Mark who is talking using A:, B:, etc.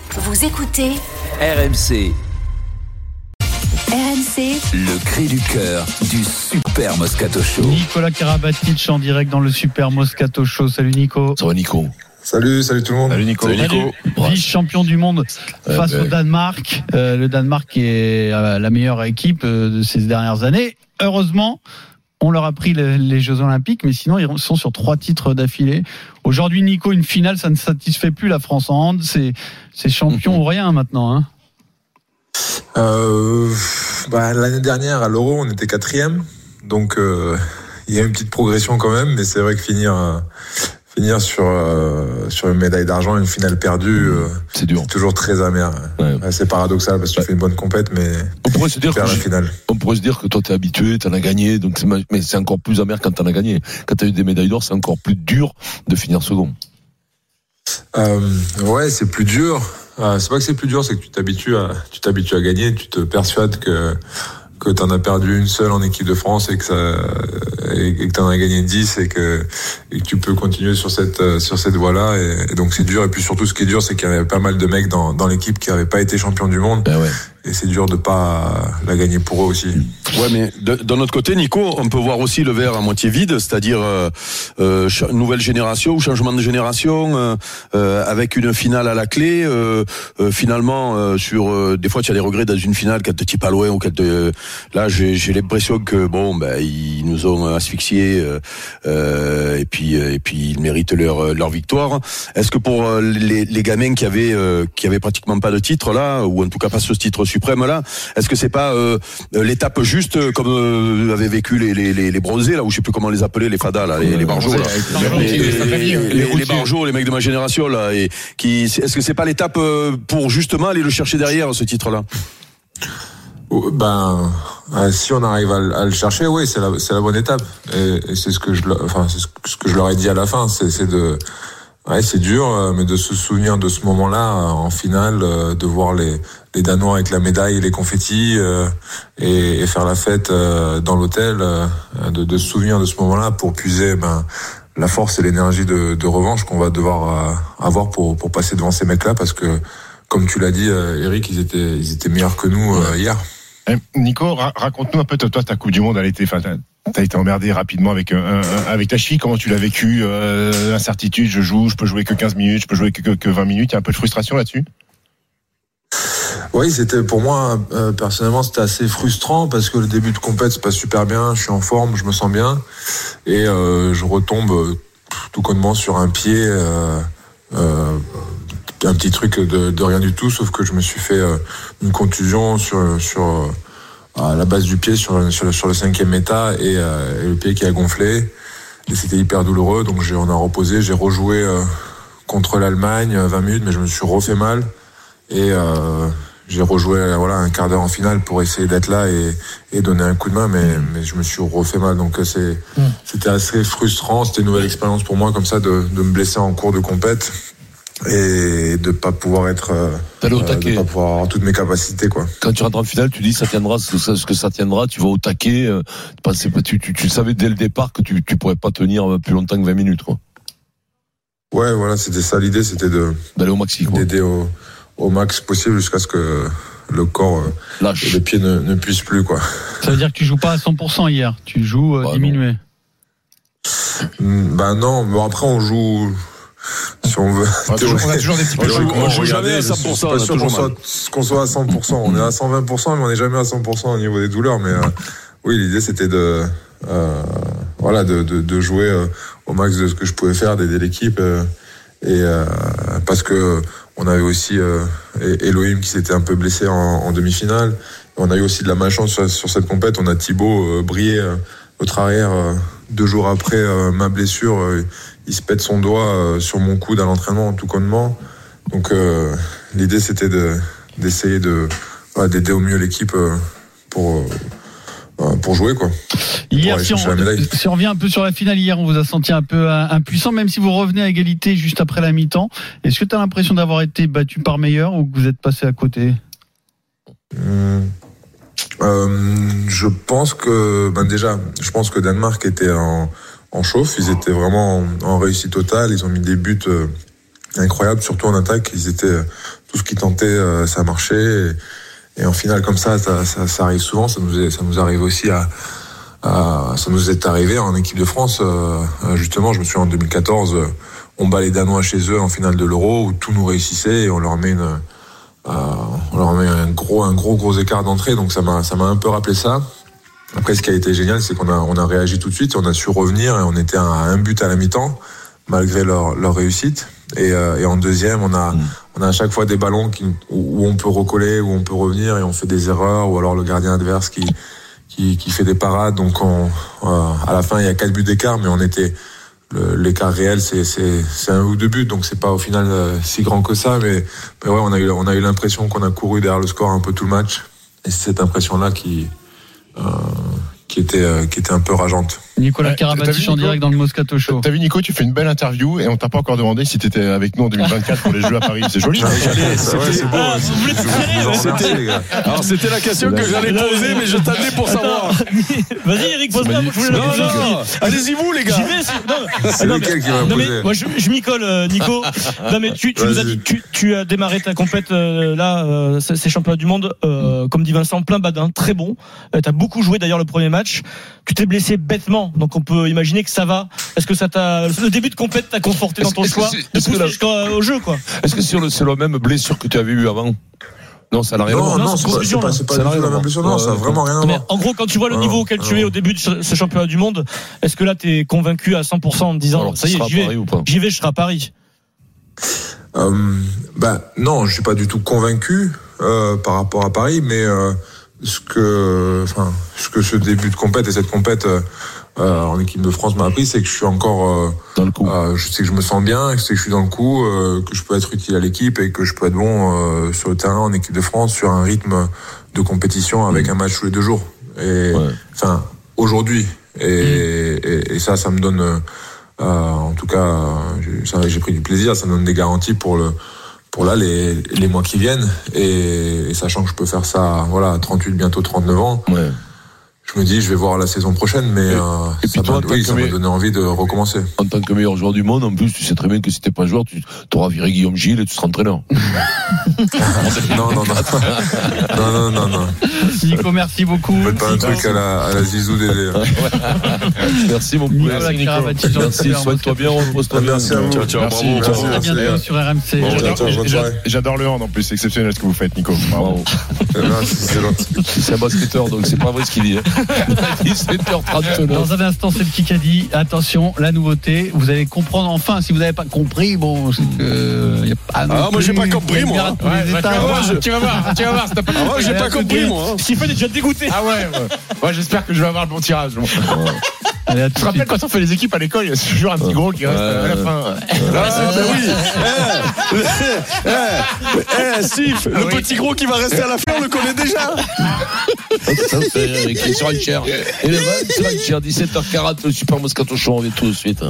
A: Vous écoutez
B: RMC.
A: RMC,
B: Le cri du cœur du Super Moscato Show.
C: Nicolas Karabatic en direct dans le Super Moscato Show. Salut Nico.
D: Ça va Nico?
E: Salut tout le monde.
D: Salut Nico.
C: Vice-champion du monde face au Danemark. Le Danemark qui est la meilleure équipe de ces dernières années. Heureusement, on leur a pris les Jeux Olympiques, mais sinon ils sont sur 3 titres d'affilée. Aujourd'hui, Nico, une finale, ça ne satisfait plus la France en hand. C'est champion ou rien maintenant, hein.
E: L'année dernière à l'Euro, on était 4e, donc il y a une petite progression quand même, mais c'est vrai que finir sur une médaille d'argent, une finale perdue,
D: c'est dur.
E: C'est toujours très amer.
D: Ouais.
E: C'est paradoxal parce que tu fais une bonne compète, mais
D: on pourrait se dire
E: la finale.
D: On pourrait se dire que toi t'es habitué, t'en as gagné, donc mais c'est encore plus amer quand t'en as gagné. Quand t'as eu des médailles d'or, c'est encore plus dur de finir second.
E: Ouais, c'est plus dur. C'est pas que c'est plus dur, c'est que tu t'habitues à gagner, tu te persuades que t'en as perdu une seule en équipe de France et que t'en as gagné 10 et que tu peux continuer sur cette voie-là et donc c'est dur. Et puis surtout, ce qui est dur, c'est qu'il y avait pas mal de mecs dans l'équipe qui avaient pas été champions du monde.
D: Ben ouais.
E: Et c'est dur de pas la gagner pour eux aussi.
F: Ouais, mais d'un autre côté, Nico, on peut voir aussi le verre à moitié vide, c'est-à-dire nouvelle génération ou changement de génération, avec une finale à la clé. Finalement, des fois, tu as des regrets dans une finale quand tu es pas loin ou quand là, j'ai l'impression que ils nous ont asphyxiés et puis ils méritent leur victoire. Est-ce que pour les gamins qui avaient pratiquement pas de titre là, ou en tout cas pas ce titre suprême là, est-ce que c'est pas l'étape juste comme avaient vécu les bronzés là, ou je sais plus comment les appeler, les fadas là, les barjots là, les barjots, les mecs de ma génération là, et est-ce que c'est pas l'étape pour justement aller le chercher derrière ce titre là?
E: Si on arrive à le chercher, oui, c'est la bonne étape. Et c'est ce que je leur ai dit à la fin, c'est dur, mais de se souvenir de ce moment-là en finale, de voir les Danois avec la médaille et les confettis et faire la fête dans l'hôtel, de se souvenir de ce moment-là pour puiser la force et l'énergie de revanche qu'on va devoir avoir pour passer devant ces mecs-là, parce que comme tu l'as dit, Eric, ils étaient meilleurs que nous hier.
G: Nico, raconte-nous un peu, toi, ta Coupe du Monde, t'as été emmerdé rapidement avec ta cheville. Comment tu l'as vécu? Incertitude, je peux jouer que 15 minutes, je peux jouer que 20 minutes. Il y a un peu de frustration là-dessus?
E: Oui, c'était pour moi, personnellement, c'était assez frustrant parce que le début de compète se passe super bien, je suis en forme, je me sens bien, et je retombe tout connement sur un pied, un petit truc de rien du tout, sauf que je me suis fait une contusion sur à la base du pied, sur le 5e état, et le pied qui a gonflé, et c'était hyper douloureux. Donc on a reposé, j'ai rejoué contre l'Allemagne 20 minutes, mais je me suis refait mal, et j'ai rejoué un quart d'heure en finale pour essayer d'être là et donner un coup de main, mais je me suis refait mal. Donc c'était assez frustrant, c'était une nouvelle expérience pour moi comme ça, de me blesser en cours de compète et de pas pouvoir de pas pouvoir avoir toutes mes capacités, quoi.
D: Quand tu rentres en finale, tu dis ça tiendra ce que ça tiendra, tu vas au taquet, tu savais dès le départ que tu pourrais pas tenir plus longtemps que 20 minutes, quoi.
E: Ouais, voilà, c'était ça l'idée, c'était
D: d'aller au maxi, quoi.
E: D'aider au max possible jusqu'à ce que le corps et les pieds ne puissent plus, quoi.
C: Ça veut dire que tu joues pas à 100% hier, tu joues diminué.
E: Non, mais après on joue, si on veut.
G: On a toujours des petits peu.
F: On joue jamais à 100%.
E: Pas sûr qu'on soit à 100%. On est à 120%, mais on n'est jamais à 100% au niveau des douleurs. Mais oui, l'idée c'était de jouer au max de ce que je pouvais faire, d'aider l'équipe, et parce que on avait aussi Elohim qui s'était un peu blessé en demi-finale. On a eu aussi de la malchance sur cette compète. On a Thibaut brillé notre arrière 2 jours après ma blessure. Il se pète son doigt sur mon coude à l'entraînement, tout connement. Donc l'idée c'était d'essayer d'aider au mieux l'équipe pour jouer, quoi.
C: Hier, si on revient un peu sur la finale, hier on vous a senti un peu impuissant, même si vous revenez à égalité juste après la mi-temps. Est-ce que tu as l'impression d'avoir été battu par meilleur ou que vous êtes passé à côté?
E: Je pense que je pense que Danemark était en chauffe. Ils étaient vraiment en réussite totale. Ils ont mis des buts incroyable, surtout en attaque. Ils étaient tout ce qu'ils tentaient, ça marchait. Et en finale comme ça arrive souvent. Ça nous arrive aussi ça nous est arrivé en équipe de France. Justement, je me souviens en 2014, on bat les Danois chez eux en finale de l'Euro où tout nous réussissait et on leur met un gros écart d'entrée. Donc ça m'a un peu rappelé ça. Après, ce qui a été génial, c'est qu'on a réagi tout de suite, on a su revenir et on était à un but à la mi-temps malgré leur réussite. Et en deuxième, on a à chaque fois des ballons où on peut recoller, où on peut revenir et on fait des erreurs, ou alors le gardien adverse qui fait des parades. Donc à la fin, il y a 4 buts d'écart, mais l'écart réel, c'est 1 ou 2 buts, donc c'est pas au final si grand que ça. Mais ouais, on a eu l'impression qu'on a couru derrière le score un peu tout le match, et c'est cette impression-là qui était un peu rageante.
C: Nicolas Karabatic en direct dans le Moscato Show.
G: T'as vu, Nico, tu fais une belle interview et on t'a pas encore demandé si t'étais avec nous en 2024 pour les Jeux à Paris. C'est joli.
E: C'est beau.
F: Alors c'était la question que j'allais poser, mais je t'attendais pour savoir.
A: Vas-y, Eric, pose-la. Moi, je voulais la poser.
F: Non, allez-y vous, les gars.
A: J'y vais.
E: C'est lequel qui va
A: non,
E: poser.
A: mais moi, je m'y colle, Nico. Non, mais tu nous as dit, tu as démarré ta compète là, ces championnats du monde, comme dit Vincent, plein badin, très bon. T'as beaucoup joué d'ailleurs le premier match. Tu t'es blessé bêtement, donc on peut imaginer que ça va. Est-ce que le début de compète t'a conforté dans ton choix de pousser jusqu'au jeu, quoi?
D: Est-ce que c'est la même blessure que tu avais eu avant? Non, ça n'a rien à voir.
E: Non, c'est pas du tout la même blessure. Non, ça a vraiment rien à voir.
A: En gros, quand tu vois le niveau auquel tu es au début de ce championnat du monde, est-ce que là t'es convaincu à 100% en te disant
D: alors,
A: ça y est, j'y vais, je serai à Paris?
E: Non, je suis pas du tout convaincu par rapport à Paris, mais ce que ce début de compète et cette compète en équipe de France m'a appris, c'est que je suis encore
D: dans le coup.
E: Je sais que je me sens bien, je sais que je suis dans le coup, que je peux être utile à l'équipe et que je peux être bon sur le terrain en équipe de France sur un rythme de compétition avec un match tous les 2 jours. Et aujourd'hui, et ça me donne en tout cas j'ai pris du plaisir, ça me donne des garanties pour les mois qui viennent, et sachant que je peux faire ça à 38, bientôt 39 ans.
D: Ouais.
E: Je me dis, je vais voir la saison prochaine, mais
D: et puis
E: ça m'a donné envie de recommencer.
D: En tant que meilleur joueur du monde, en plus, tu sais très bien que si t'es pas joueur, tu auras viré Guillaume Gilles et tu seras entraîneur.
E: Non.
C: Nico, merci beaucoup.
E: Faites pas un truc à la Zizou Dédé.
D: Merci mon
C: Nicolas
D: poulet.
C: Karabatic.
D: Merci, soigne-toi bien, repose-toi bien.
E: Merci à vous.
F: Ciao,
G: Merci.
F: bravo.
C: À bientôt sur RMC.
G: J'adore le hand en plus, c'est exceptionnel ce que vous faites, Nico.
D: Bravo.
E: C'est gentil.
D: C'est un basketteur, donc c'est pas vrai ce qu'il dit. 17h39.
C: Dans un instant, c'est le Kikadi. Attention, la nouveauté. Vous allez comprendre enfin. Si vous n'avez pas compris, bon, c'est que y a pas.
F: Moi j'ai pas compris, moi.
G: Tu vas voir, si t'as pas
F: Moi j'ai pas compris, moi.
A: Stephen est déjà dégoûté.
G: Ah ouais, j'espère que je vais avoir le bon tirage.
C: Allez, à
G: Tu
C: tout
G: te rappelles quand on fait les équipes à l'école, il y a toujours un petit gros qui reste à la fin.
F: Steve, le petit gros qui va rester à la fin, on le connaît déjà.
D: Avec les surenchères. Et le 17h40, le Super Moscato Show, on vient tout de suite.